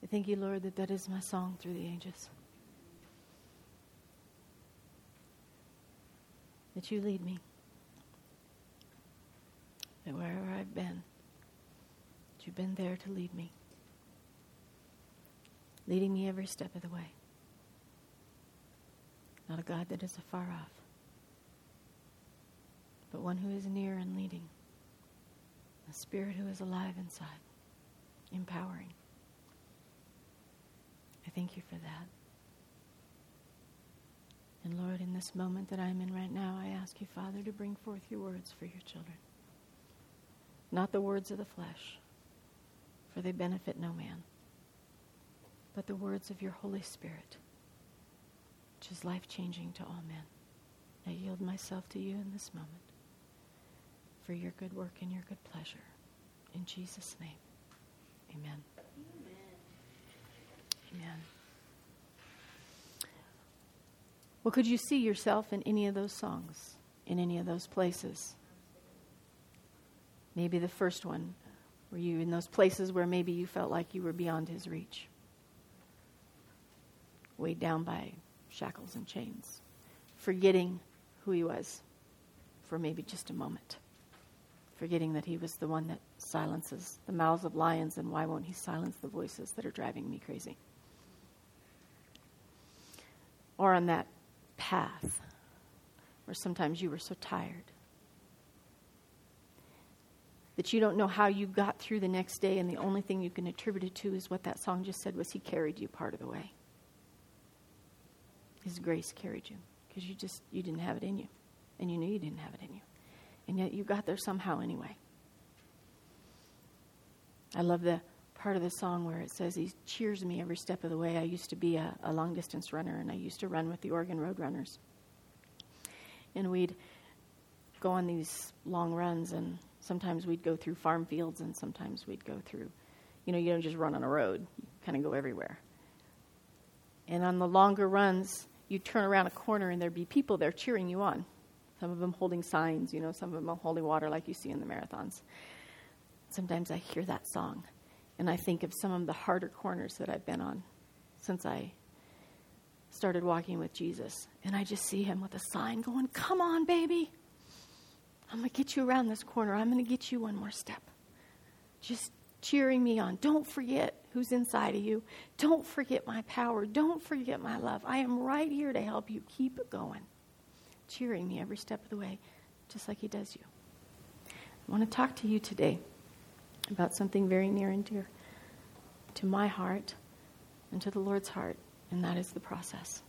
thank you, Lord, that that is my song through the ages. That you lead me. That wherever I've been, that you've been there to lead me. Leading me every step of the way. Not a God that is afar off, but one who is near and leading. A Spirit who is alive inside, empowering. I thank you for that. And Lord, in this moment that I'm in right now, I ask you, Father, to bring forth your words for your children. Not the words of the flesh, for they benefit no man, but the words of your Holy Spirit, which is life-changing to all men. I yield myself to you in this moment for your good work and your good pleasure. In Jesus' name, amen. Amen. Well, could you see yourself in any of those songs, in any of those places? Maybe the first one, were you in those places where maybe you felt like you were beyond his reach? Weighed down by shackles and chains, forgetting who he was for maybe just a moment, forgetting that he was the one that silences the mouths of lions, and why won't he silence the voices that are driving me crazy? Or on that path where sometimes you were so tired that you don't know how you got through the next day, and the only thing you can attribute it to is what that song just said, was he carried you part of the way. His grace carried you because you didn't have it in you, and you knew you didn't have it in you, and yet you got there somehow anyway. I love the part of the song where it says he cheers me every step of the way. I used to be a long-distance runner, and I used to run with the Oregon Road Runners. And we'd go on these long runs, and sometimes we'd go through farm fields, and sometimes we'd go through, you don't just run on a road. You kind of go everywhere. And on the longer runs, you'd turn around a corner, and there'd be people there cheering you on. Some of them holding signs, some of them holding water like you see in the marathons. Sometimes I hear that song, and I think of some of the harder corners that I've been on since I started walking with Jesus. And I just see him with a sign going, come on, baby. I'm going to get you around this corner. I'm going to get you one more step. Just cheering me on. Don't forget who's inside of you. Don't forget my power. Don't forget my love. I am right here to help you. Keep it going. Cheering me every step of the way, just like he does you. I want to talk to you today about something very near and dear to my heart and to the Lord's heart, and that is the process.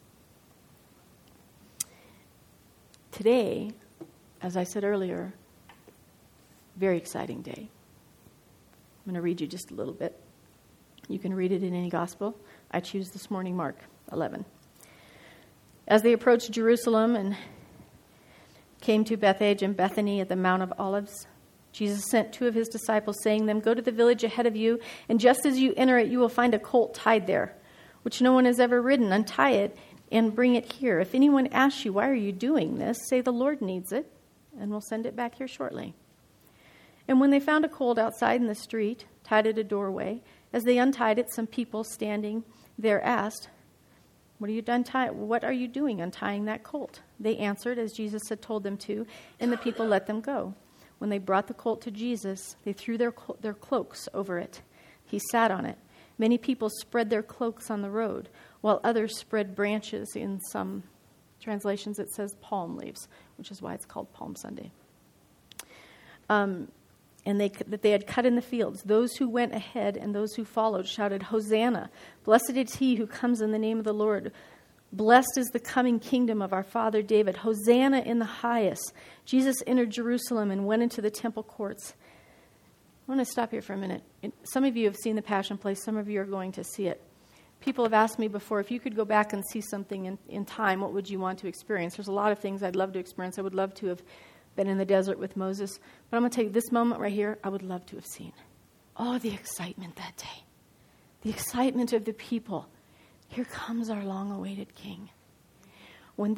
Today, as I said earlier, very exciting day. I'm going to read you just a little bit. You can read it in any gospel. I choose this morning Mark 11. As they approached Jerusalem and came to Bethphage and Bethany at the Mount of Olives, Jesus sent two of his disciples, saying to them, go to the village ahead of you, and just as you enter it, you will find a colt tied there, which no one has ever ridden. Untie it and bring it here. If anyone asks you, why are you doing this? Say, the Lord needs it, and we'll send it back here shortly. And when they found a colt outside in the street, tied at a doorway, as they untied it, some people standing there asked, what are you doing untying that colt? They answered as Jesus had told them to, and the people let them go. When they brought the colt to Jesus, they threw their cloaks over it. He sat on it. Many people spread their cloaks on the road, while others spread branches. In some translations it says palm leaves, which is why it's called Palm Sunday. And that they had cut in the fields. Those who went ahead and those who followed shouted, Hosanna! Blessed is he who comes in the name of the Lord. Blessed is the coming kingdom of our father David. Hosanna in the highest. Jesus entered Jerusalem and went into the temple courts. I want to stop here for a minute. Some of you have seen the Passion Play. Some of you are going to see it. People have asked me before, if you could go back and see something in time, what would you want to experience? There's a lot of things I'd love to experience. I would love to have been in the desert with Moses. But I'm going to tell you, this moment right here, I would love to have seen. Oh, the excitement that day. The excitement of the people. Here comes our long-awaited king. When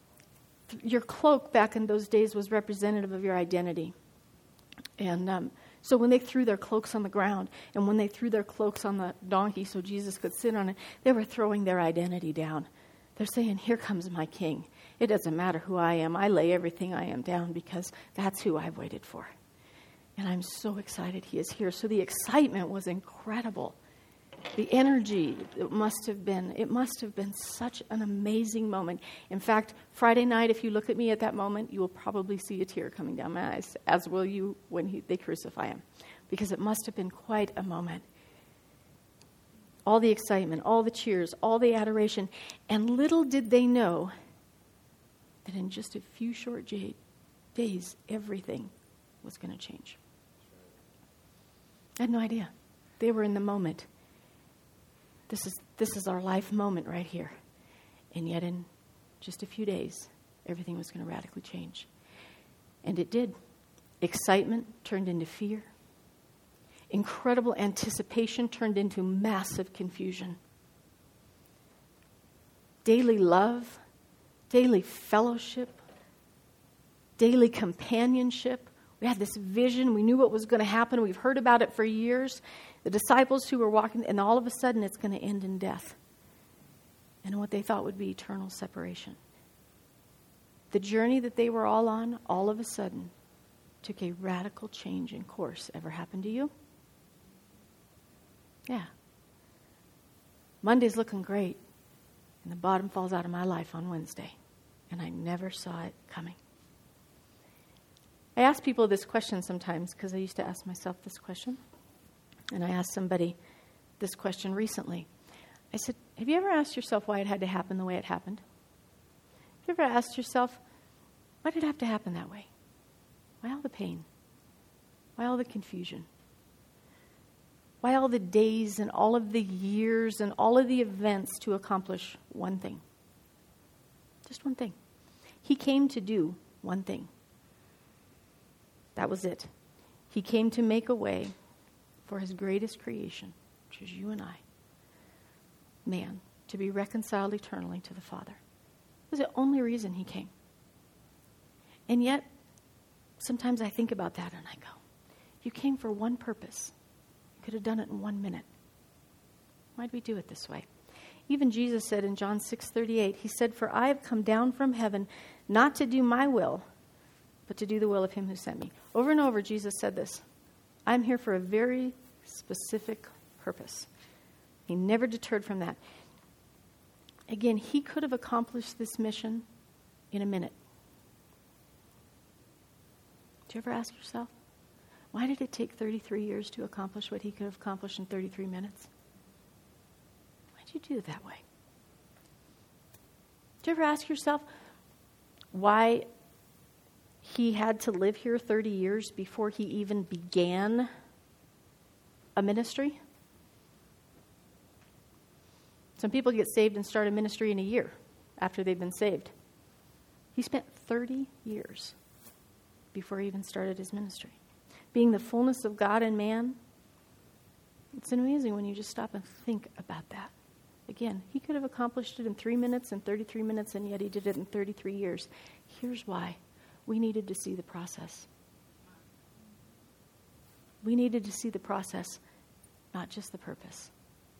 your cloak back in those days was representative of your identity. And So when they threw their cloaks on the ground, and when they threw their cloaks on the donkey so Jesus could sit on it, they were throwing their identity down. They're saying, here comes my king. It doesn't matter who I am. I lay everything I am down because that's who I've waited for. And I'm so excited he is here. So the excitement was incredible. The energy, it must have been such an amazing moment. In fact, Friday night, if you look at me at that moment, you will probably see a tear coming down my eyes, as will you when they crucify him, because it must have been quite a moment. All the excitement, all the cheers, all the adoration, and little did they know that in just a few short days, everything was going to change. I had no idea. They were in the moment. This is our life moment right here. And yet in just a few days, everything was going to radically change. And it did. Excitement turned into fear. Incredible anticipation turned into massive confusion. Daily love, daily fellowship, daily companionship. We had this vision. We knew what was going to happen. We've heard about it for years. The disciples who were walking, and all of a sudden it's going to end in death and what they thought would be eternal separation. The journey that they were all on, all of a sudden, took a radical change in course. Ever happened to you? Yeah. Monday's looking great, and the bottom falls out of my life on Wednesday, and I never saw it coming. I ask people this question sometimes because I used to ask myself this question. And I asked somebody this question recently. I said, have you ever asked yourself why it had to happen the way it happened? Have you ever asked yourself, why did it have to happen that way? Why all the pain? Why all the confusion? Why all the days and all of the years and all of the events to accomplish one thing? Just one thing. He came to do one thing. That was it. He came to make a way for his greatest creation, which is you and I, man, to be reconciled eternally to the Father. It was the only reason he came. And yet, sometimes I think about that and I go, you came for one purpose. You could have done it in 1 minute. Why'd we do it this way? Even Jesus said in John 6:38, he said, for I have come down from heaven not to do my will, but to do the will of him who sent me. Over and over, Jesus said this. I'm here for a very specific purpose. He never deterred from that. Again, he could have accomplished this mission in a minute. Do you ever ask yourself, why did it take 33 years to accomplish what he could have accomplished in 33 minutes? Why did you do it that way? Do you ever ask yourself why he had to live here 30 years before he even began a ministry? Some people get saved and start a ministry in a year after they've been saved. He spent 30 years before he even started his ministry. Being the fullness of God and man, it's amazing when you just stop and think about that. Again, he could have accomplished it in 3 minutes and 33 minutes, and yet he did it in 33 years. Here's why. We needed to see the process. We needed to see the process, not just the purpose.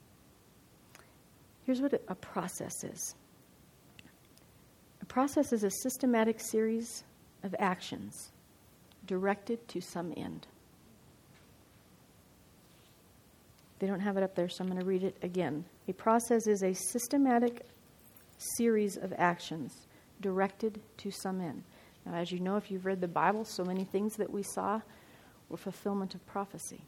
Here's what a process is. A process is a systematic series of actions directed to some end. They don't have it up there, so I'm going to read it again. A process is a systematic series of actions directed to some end. Now, as you know, if you've read the Bible, so many things that we saw were fulfillment of prophecy.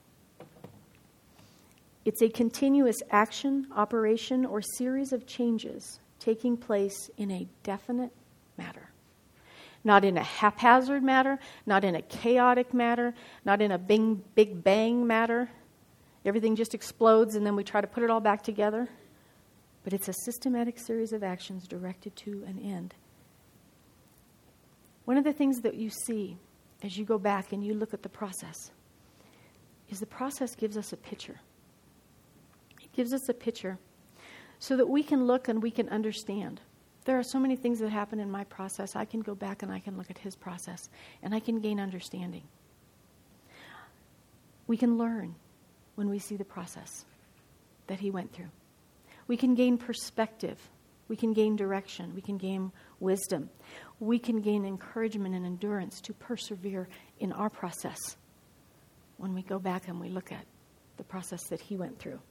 It's a continuous action, operation, or series of changes taking place in a definite matter. Not in a haphazard matter, not in a chaotic matter, not in a big bang matter. Everything just explodes and then we try to put it all back together. But it's a systematic series of actions directed to an end. One of the things that you see as you go back and you look at the process is the process gives us a picture. It gives us a picture so that we can look and we can understand. There are so many things that happen in my process. I can go back and I can look at his process and I can gain understanding. We can learn when we see the process that he went through. We can gain perspective. We can gain direction. We can gain wisdom. We can gain encouragement and endurance to persevere in our process when we go back and we look at the process that he went through.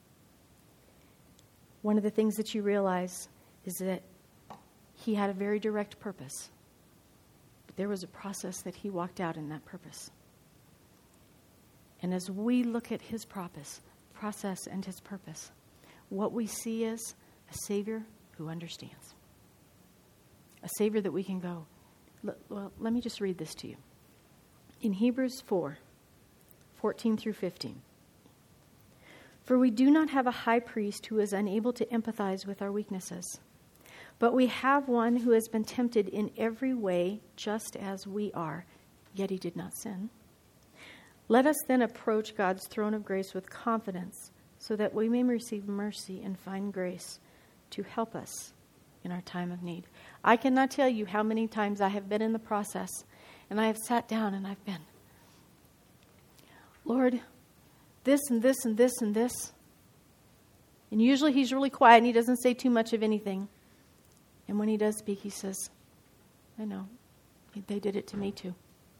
One of the things that you realize is that he had a very direct purpose, but there was a process that he walked out in that purpose. And as we look at his process and his purpose, what we see is a Savior who understands. A Savior that we can go, well, let me just read this to you. In Hebrews 4:14 through 15. For we do not have a high priest who is unable to empathize with our weaknesses, but we have one who has been tempted in every way just as we are, yet he did not sin. Let us then approach God's throne of grace with confidence so that we may receive mercy and find grace to help us in our time of need. I cannot tell you how many times I have been in the process and I have sat down and I've been, Lord, this and this and this and this. And usually he's really quiet and he doesn't say too much of anything. And when he does speak, he says, I know. They did it to me too.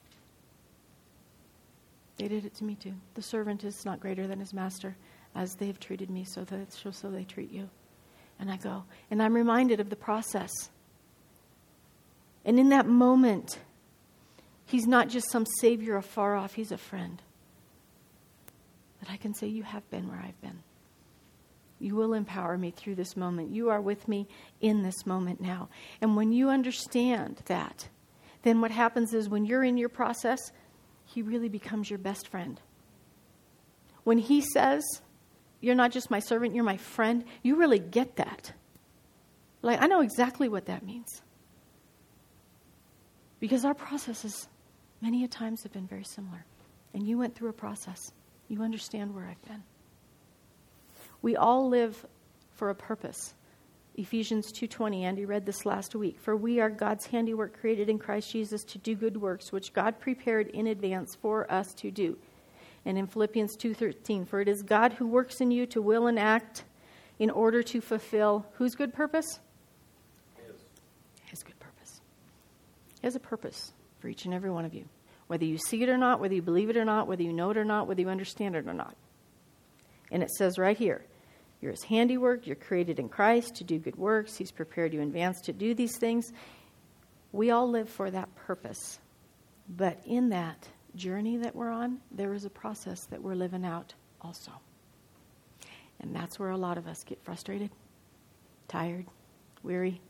They did it to me too. The servant is not greater than his master. As they have treated me, so they treat you. And I go, and I'm reminded of the process. And in that moment, he's not just some savior afar off, he's a friend. That I can say, you have been where I've been. You will empower me through this moment. You are with me in this moment now. And when you understand that, then what happens is when you're in your process, he really becomes your best friend. When he says, you're not just my servant, you're my friend, you really get that. Like, I know exactly what that means. Because our processes, many a times, have been very similar. And you went through a process. You understand where I've been. We all live for a purpose. Ephesians 2:20, Andy read this last week. For we are God's handiwork created in Christ Jesus to do good works, which God prepared in advance for us to do. And in Philippians 2:13, for it is God who works in you to will and act in order to fulfill whose good purpose? His good purpose. He has a purpose for each and every one of you. Whether you see it or not, whether you believe it or not, whether you know it or not, whether you understand it or not. And it says right here, you're his handiwork, you're created in Christ to do good works. He's prepared you in advance to do these things. We all live for that purpose. But in that journey that we're on, there is a process that we're living out also. And that's where a lot of us get frustrated, tired, weary.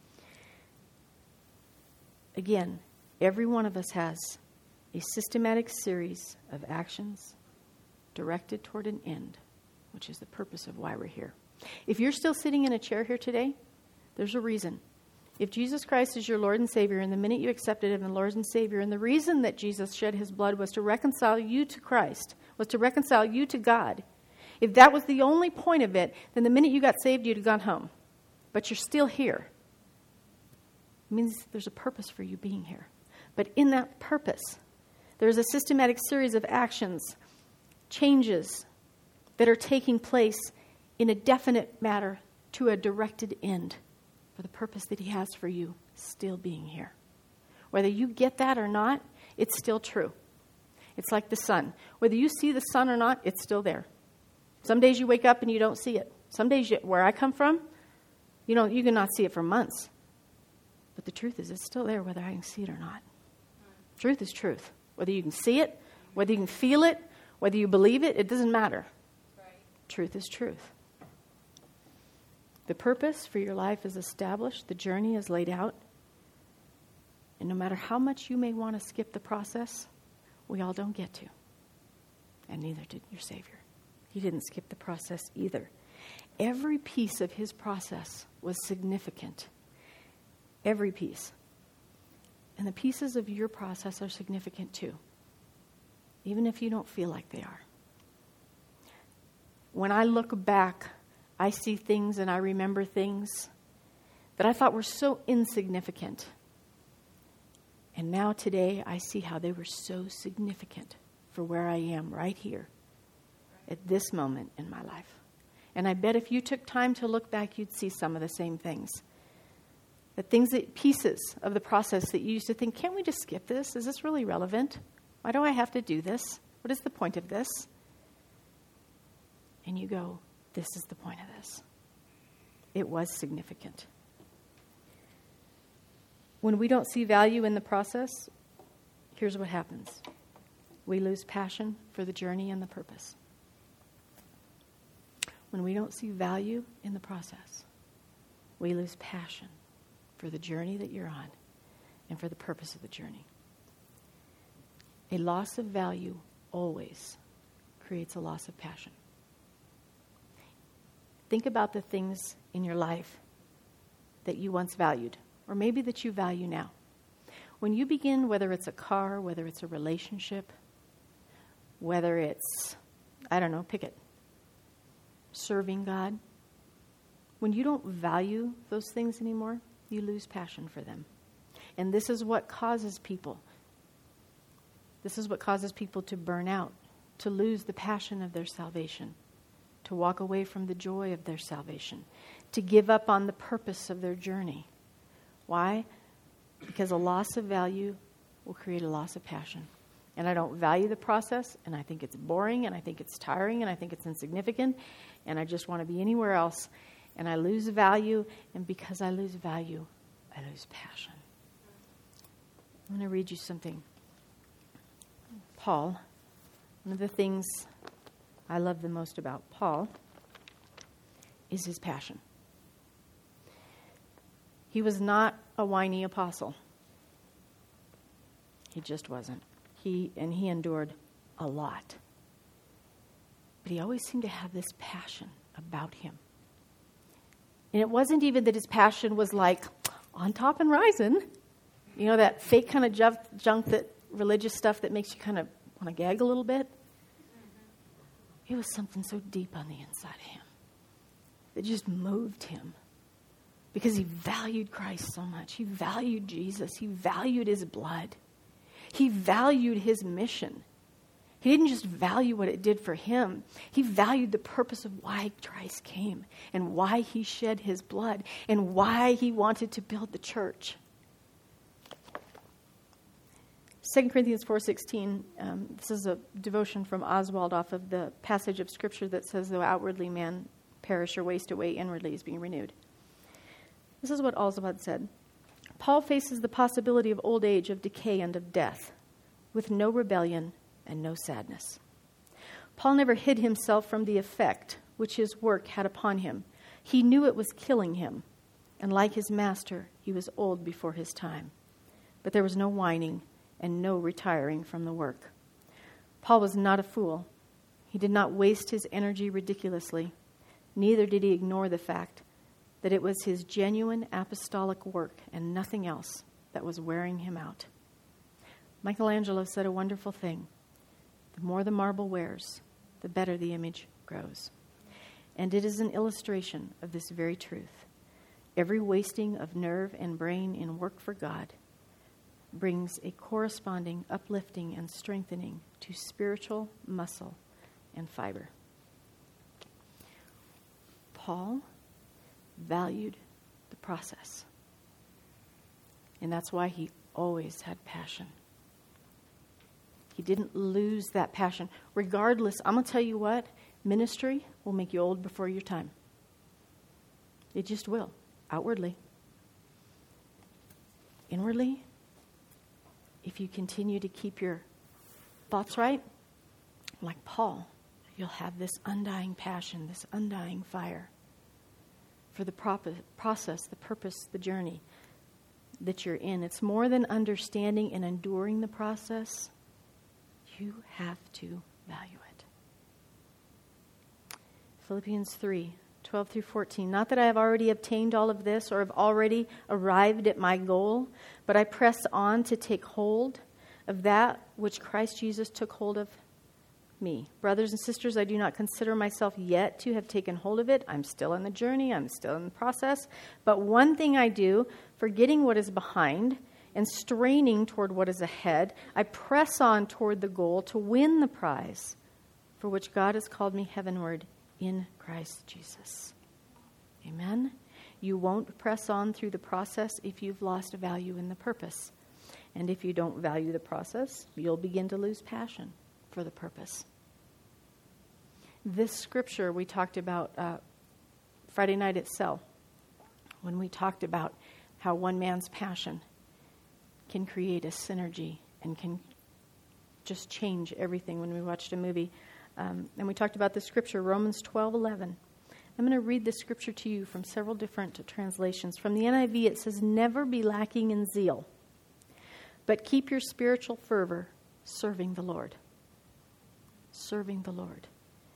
Again, every one of us has a systematic series of actions directed toward an end, which is the purpose of why we're here. If you're still sitting in a chair here today, there's a reason. If Jesus Christ is your Lord and Savior, and the minute you accepted him as Lord and Savior, and the reason that Jesus shed his blood was to reconcile you to Christ, was to reconcile you to God, if that was the only point of it, then the minute you got saved, you'd have gone home. But you're still here. It means there's a purpose for you being here. But in that purpose, there's a systematic series of actions, changes that are taking place in a definite matter to a directed end for the purpose that he has for you still being here. Whether you get that or not, it's still true. It's like the sun. Whether you see the sun or not, it's still there. Some days you wake up and you don't see it. Some days, where I come from, you cannot see it for months. But the truth is, it's still there whether I can see it or not. Truth is truth. Whether you can see it, whether you can feel it, whether you believe it, it doesn't matter. Right. Truth is truth. The purpose for your life is established. The journey is laid out. And no matter how much you may want to skip the process, we all don't get to. And neither did your Savior. He didn't skip the process either. Every piece of his process was significant. Every piece. And the pieces of your process are significant too. Even if you don't feel like they are. When I look back, I see things and I remember things that I thought were so insignificant. And now today I see how they were so significant for where I am right here at this moment in my life. And I bet if you took time to look back, you'd see some of the same things. Pieces of the process that you used to think, can't we just skip this? Is this really relevant? Why do I have to do this? What is the point of this? And you go, this is the point of this. It was significant. When we don't see value in the process, here's what happens. We lose passion for the journey and the purpose. When we don't see value in the process, we lose passion for the journey that you're on and for the purpose of the journey. A loss of value always creates a loss of passion. Think about the things in your life that you once valued, or maybe that you value now. When you begin, whether it's a car, whether it's a relationship, whether it's, pick it, serving God, when you don't value those things anymore, you lose passion for them. And this is what causes people to burn out, to lose the passion of their salvation, to walk away from the joy of their salvation, to give up on the purpose of their journey. Why? Because a loss of value will create a loss of passion. And I don't value the process, and I think it's boring, and I think it's tiring, and I think it's insignificant, and I just want to be anywhere else. And I lose value, and because I lose value, I lose passion. I'm going to read you something. Paul, one of the things I love the most about Paul is his passion. He was not a whiny apostle. He just wasn't. He endured a lot. But he always seemed to have this passion about him. And it wasn't even that his passion was like on top and rising. You know, that fake kind of junk, that religious stuff that makes you kind of want to gag a little bit. It was something so deep on the inside of him that just moved him. Because he valued Christ so much. He valued Jesus. He valued his blood. He valued his mission. He didn't just value what it did for him. He valued the purpose of why Christ came and why he shed his blood and why he wanted to build the church. 2 Corinthians 4:16, this is a devotion from Oswald off of the passage of Scripture that says, though outwardly man perish or waste away, inwardly is being renewed. This is what Oswald said. Paul faces the possibility of old age, of decay, and of death, with no rebellion and no sadness. Paul never hid himself from the effect which his work had upon him. He knew it was killing him, and like his master, he was old before his time. But there was no whining and no retiring from the work. Paul was not a fool. He did not waste his energy ridiculously. Neither did he ignore the fact that it was his genuine apostolic work and nothing else that was wearing him out. Michelangelo said a wonderful thing. The more the marble wears, the better the image grows. And it is an illustration of this very truth. Every wasting of nerve and brain in work for God brings a corresponding uplifting and strengthening to spiritual muscle and fiber. Paul valued the process. And that's why he always had passion. He didn't lose that passion. Regardless, I'm going to tell you what, ministry will make you old before your time. It just will, outwardly. Inwardly, if you continue to keep your thoughts right, like Paul, you'll have this undying passion, this undying fire for the process, the purpose, the journey that you're in. It's more than understanding and enduring the process. You have to value it. Philippians 3:12 through 14. Not that I have already obtained all of this or have already arrived at my goal, but I press on to take hold of that which Christ Jesus took hold of me. Brothers and sisters, I do not consider myself yet to have taken hold of it. I'm still in the journey. I'm still in the process. But one thing I do, forgetting what is behind and straining toward what is ahead, I press on toward the goal to win the prize for which God has called me heavenward in Christ Jesus. Amen? You won't press on through the process if you've lost value in the purpose. And if you don't value the process, you'll begin to lose passion for the purpose. This scripture we talked about Friday night at Cell, when we talked about how one man's passion can create a synergy and can just change everything when we watched a movie. And we talked about the scripture, Romans 12:11. I'm going to read this scripture to you from several different translations. From the NIV, it says, "Never be lacking in zeal, but keep your spiritual fervor serving the Lord." Serving the Lord.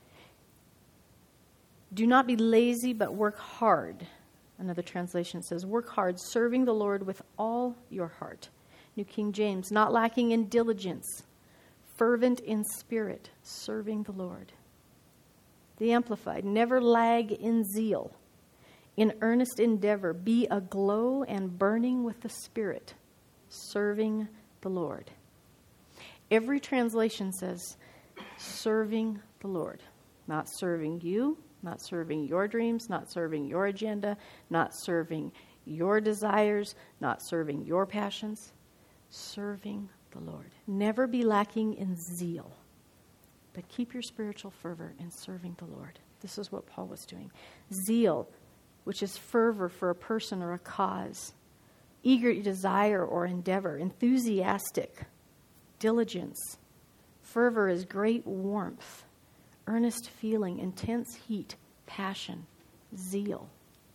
"Do not be lazy, but work hard." Another translation says, "Work hard, serving the Lord with all your heart." New King James, "Not lacking in diligence, fervent in spirit, serving the Lord." The Amplified, "Never lag in zeal. In earnest endeavor, be aglow and burning with the Spirit, serving the Lord." Every translation says, serving the Lord. Not serving you, not serving your dreams, not serving your agenda, not serving your desires, not serving your passions. Serving the Lord. Never be lacking in zeal, but keep your spiritual fervor in serving the Lord. This is what Paul was doing. Zeal, which is fervor for a person or a cause. Eager desire or endeavor. Enthusiastic. Diligence. Fervor is great warmth. Earnest feeling. Intense heat. Passion. Zeal.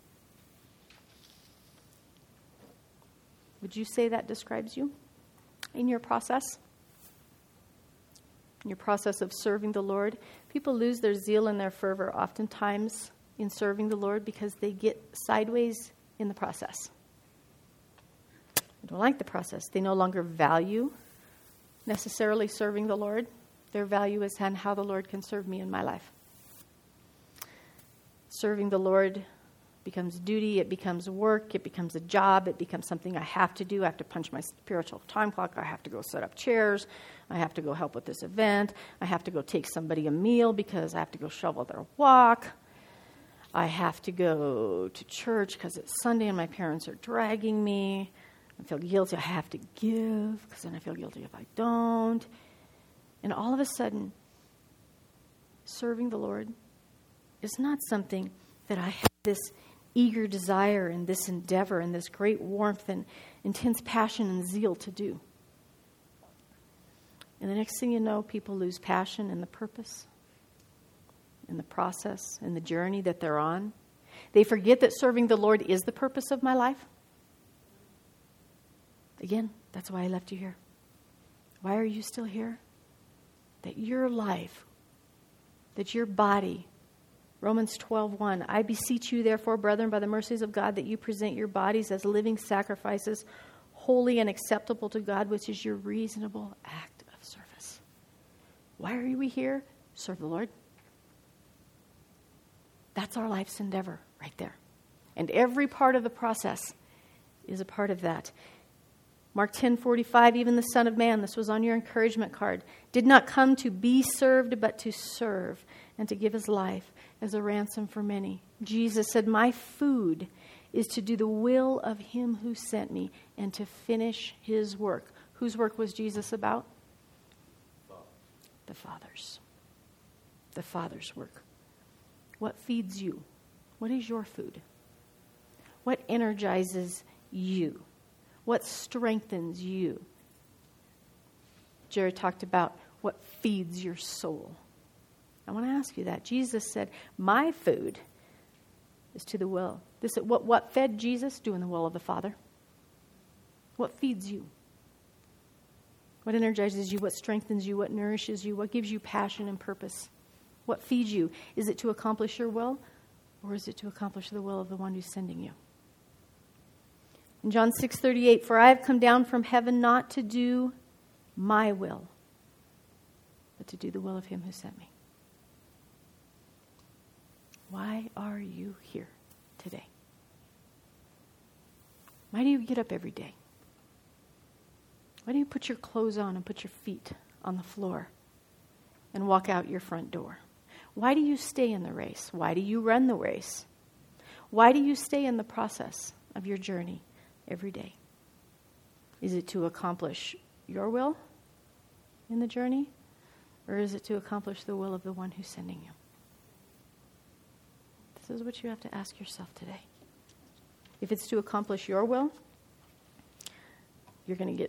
Would you say that describes you in your process? In your process of serving the Lord? People lose their zeal and their fervor oftentimes in serving the Lord because they get sideways in the process. They don't like the process. They no longer value necessarily serving the Lord. Their value is on how the Lord can serve me in my life. Serving the Lord becomes duty, it becomes work, it becomes a job, it becomes something I have to do. I have to punch my spiritual time clock, I have to go set up chairs, I have to go help with this event, I have to go take somebody a meal because I have to go shovel their walk, I have to go to church because it's Sunday and my parents are dragging me, I feel guilty, I have to give because then I feel guilty if I don't. And all of a sudden, serving the Lord is not something that I have this eager desire and this endeavor and this great warmth and intense passion and zeal to do. And the next thing you know, people lose passion in the purpose, in the process, in the journey that they're on. They forget that serving the Lord is the purpose of my life. Again, that's why I left you here. Why are you still here? That your life, that your body, Romans 12:1, "I beseech you, therefore, brethren, by the mercies of God, that you present your bodies as living sacrifices, holy and acceptable to God, which is your reasonable act of service." Why are we here? Serve the Lord. That's our life's endeavor right there. And every part of the process is a part of that. Mark 10:45, "Even the Son of Man," this was on your encouragement card, "did not come to be served, but to serve and to give his life as a ransom for many." Jesus said, "My food is to do the will of him who sent me and to finish his work." Whose work was Jesus about? The Father's. The Father's work. What feeds you? What is your food? What energizes you? What strengthens you? Jared talked about what feeds your soul. I want to ask you that. Jesus said, "My food is to the will." What fed Jesus? Doing the will of the Father. What feeds you? What energizes you? What strengthens you? What nourishes you? What gives you passion and purpose? What feeds you? Is it to accomplish your will, or is it to accomplish the will of the one who's sending you? In John 6:38, "For I have come down from heaven not to do my will, but to do the will of him who sent me." Why are you here today? Why do you get up every day? Why do you put your clothes on and put your feet on the floor and walk out your front door? Why do you stay in the race? Why do you run the race? Why do you stay in the process of your journey every day? Is it to accomplish your will in the journey? Or is it to accomplish the will of the one who's sending you? This is what you have to ask yourself today. If it's to accomplish your will, you're going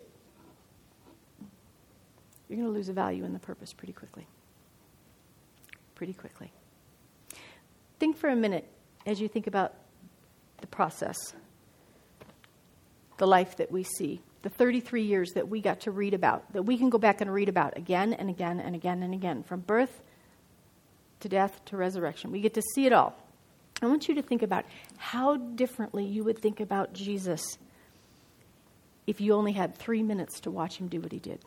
to lose a value in the purpose pretty quickly. Pretty quickly. Think for a minute as you think about the process, the life that we see, the 33 years that we got to read about, that we can go back and read about again and again and again and again, from birth to death to resurrection. We get to see it all. I want you to think about how differently you would think about Jesus if you only had 3 minutes to watch him do what he did.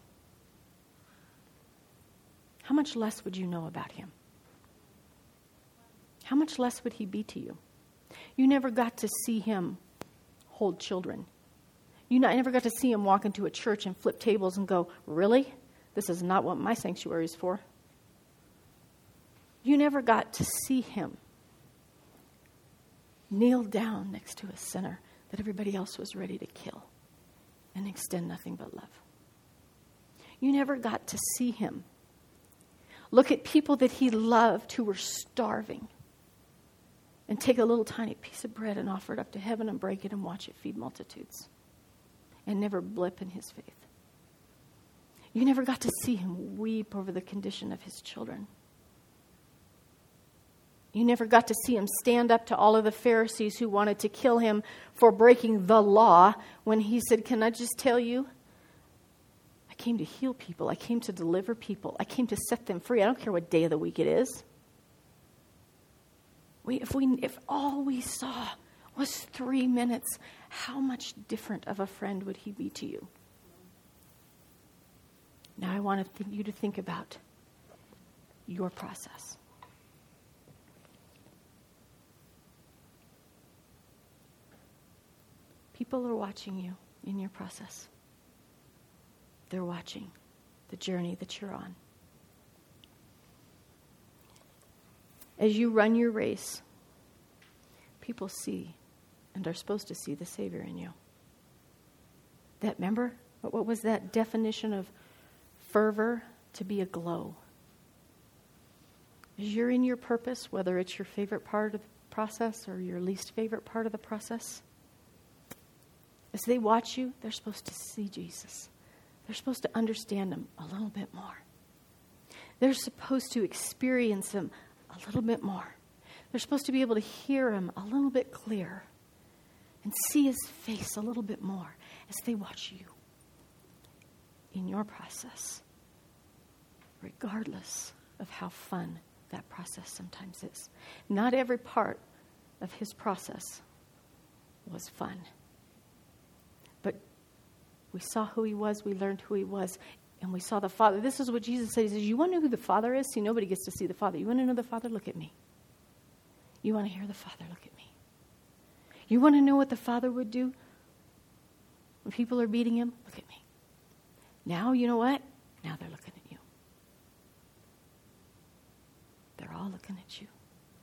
How much less would you know about him? How much less would he be to you? You never got to see him hold children. I never got to see him walk into a church and flip tables and go, really? This is not what my sanctuary is for. You never got to see him kneel down next to a sinner that everybody else was ready to kill and extend nothing but love. You never got to see him look at people that he loved who were starving and take a little tiny piece of bread and offer it up to heaven and break it and watch it feed multitudes and never blip in his faith. You never got to see him weep over the condition of his children. You never got to see him stand up to all of the Pharisees who wanted to kill him for breaking the law when he said, can I just tell you, I came to heal people. I came to deliver people. I came to set them free. I don't care what day of the week it is. If all we saw was 3 minutes, how much different of a friend would he be to you? Now I want you to think about your process. People are watching you in your process. They're watching the journey that you're on. As you run your race, people see and are supposed to see the Savior in you. Remember, what was that definition of fervor? To be aglow. As you're in your purpose, whether it's your favorite part of the process or your least favorite part of the process, as they watch you, they're supposed to see Jesus. They're supposed to understand him a little bit more. They're supposed to experience him a little bit more. They're supposed to be able to hear him a little bit clearer and see his face a little bit more as they watch you in your process, regardless of how fun that process sometimes is. Not every part of his process was fun. But we saw who he was, we learned who he was, and we saw the Father. This is what Jesus said. He says, you want to know who the Father is? See, nobody gets to see the Father. You want to know the Father? Look at me. You want to hear the Father? Look at me. You want to know what the Father would do when people are beating him? Look at me. Now, you know what? Now they're looking at you. They're all looking at you.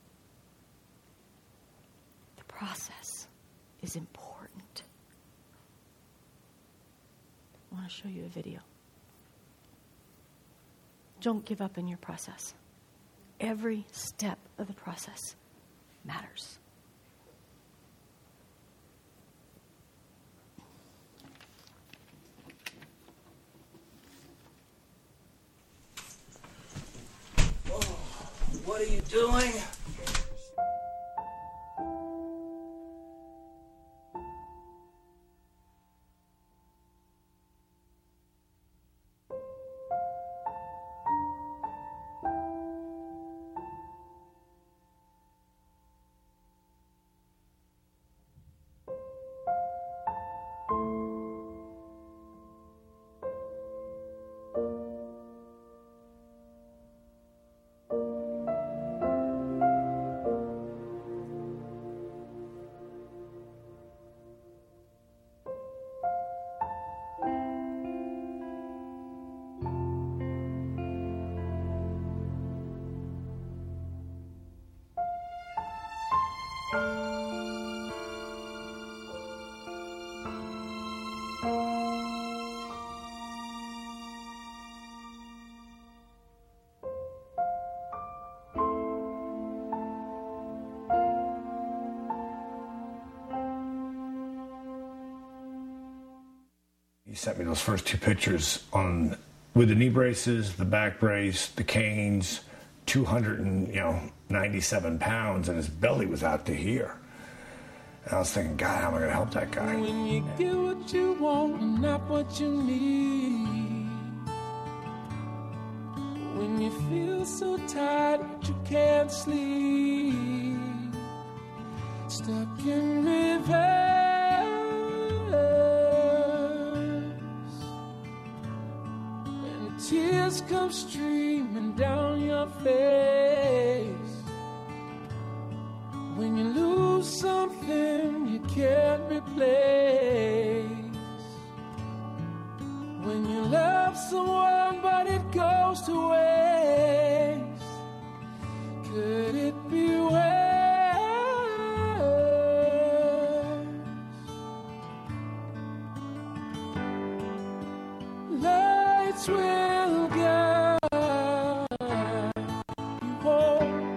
The process is important. I want to show you a video. Don't give up in your process. Every step of the process matters. Oh, what are you doing? He sent me those first two pictures with the knee braces, the back brace, the canes, 297 pounds, and his belly was out to here. And I was thinking, God, how am I going to help that guy? When you get what you want and not what you need. When you feel so tired that you can't sleep. Stuck in reverse. Tears come streaming down your face. When you lose something you can't replace. When you love someone but it goes to waste. Could it be worse? Lights will guide you home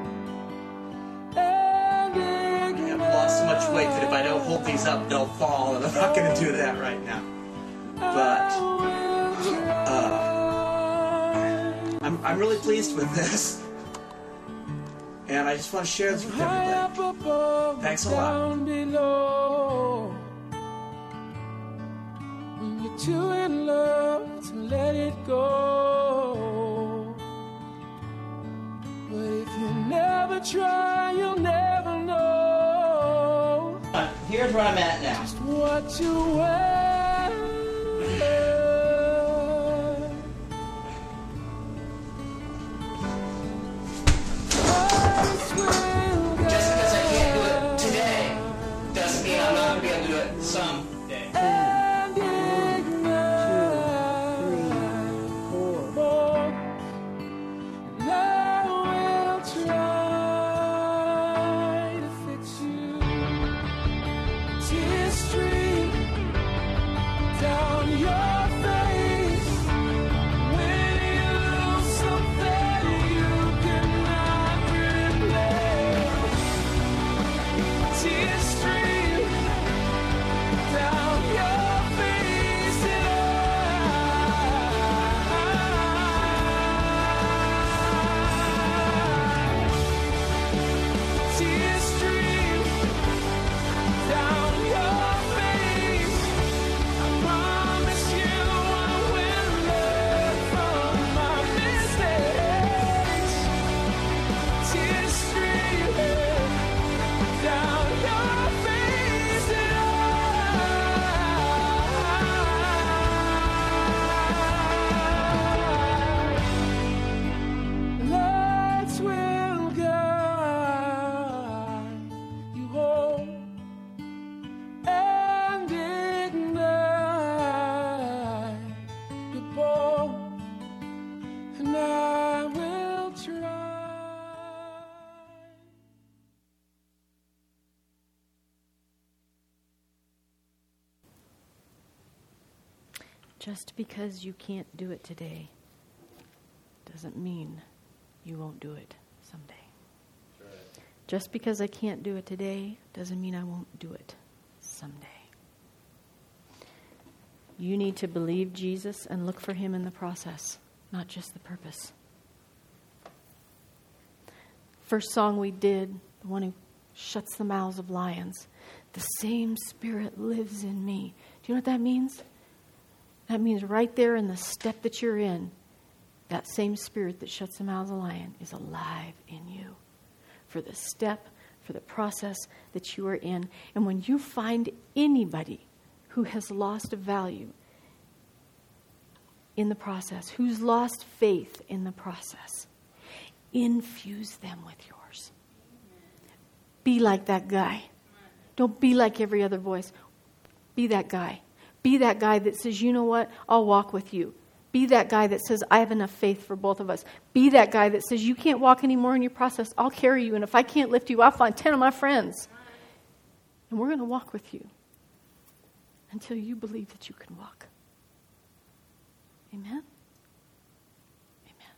and ignite. I've lost so much weight that if I don't hold these up, they'll fall, and I'm not going to do that right now. But I'm really pleased with this, and I just want to share this with everybody. Thanks a lot. When you're too in love to let it go, but if you never try, you'll never know. Here's where I'm at now. Just what you wear. Just because I can't do it today doesn't mean I'm not going to be able to do it someday. Just because you can't do it today doesn't mean you won't do it someday. Right. Just because I can't do it today doesn't mean I won't do it someday. You need to believe Jesus and look for him in the process, not just the purpose. First song we did, the one who shuts the mouths of lions, the same Spirit lives in me. Do you know what that means? That means right there in the step that you're in, that same Spirit that shuts the mouths of the lion is alive in you. For the step, for the process that you are in. And when you find anybody who has lost value in the process, who's lost faith in the process, infuse them with yours. Be like that guy. Don't be like every other voice. Be that guy. Be that guy that says, you know what, I'll walk with you. Be that guy that says, I have enough faith for both of us. Be that guy that says, you can't walk anymore in your process, I'll carry you. And if I can't lift you, I'll find 10 of my friends. And we're going to walk with you until you believe that you can walk. Amen? Amen.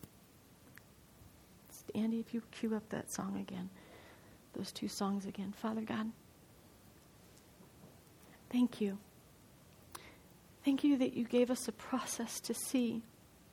Andy, if you cue up that song again, those two songs again. Father God, thank you. Thank you that you gave us a process to see.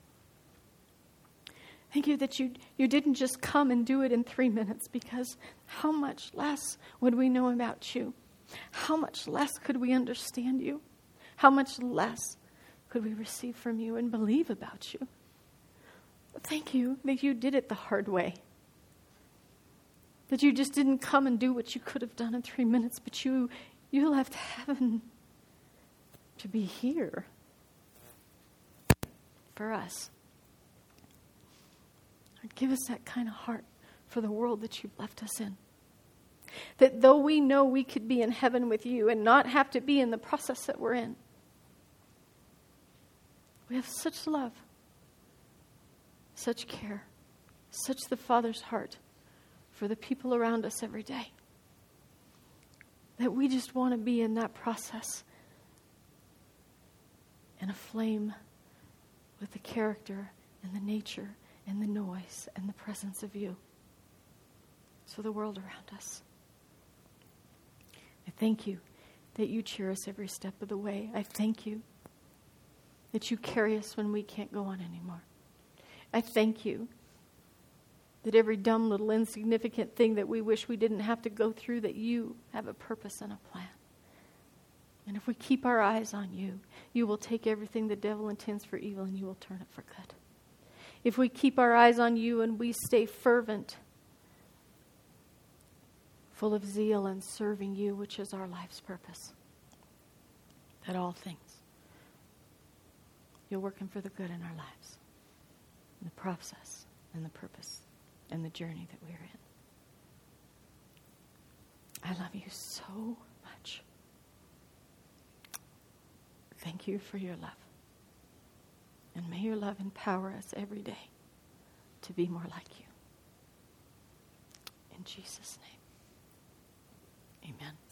Thank you that you didn't just come and do it in 3 minutes, because how much less would we know about you? How much less could we understand you? How much less could we receive from you and believe about you? Thank you that you did it the hard way. That you just didn't come and do what you could have done in 3 minutes, but you left heaven to be here for us. Lord, give us that kind of heart for the world that you've left us in. That though we know we could be in heaven with you and not have to be in the process that we're in, we have such love, such care, such the Father's heart for the people around us every day, that we just want to be in that process and aflame with the character and the nature and the noise and the presence of you. So the world around us. I thank you that you cheer us every step of the way. I thank you that you carry us when we can't go on anymore. I thank you that every dumb little insignificant thing that we wish we didn't have to go through, that you have a purpose and a plan. And if we keep our eyes on you, you will take everything the devil intends for evil and you will turn it for good. If we keep our eyes on you and we stay fervent, full of zeal and serving you, which is our life's purpose, that all things, you're working for the good in our lives, in the process and the purpose and the journey that we're in. I love you so much. Thank you for your love. And may your love empower us every day to be more like you. In Jesus' name, amen.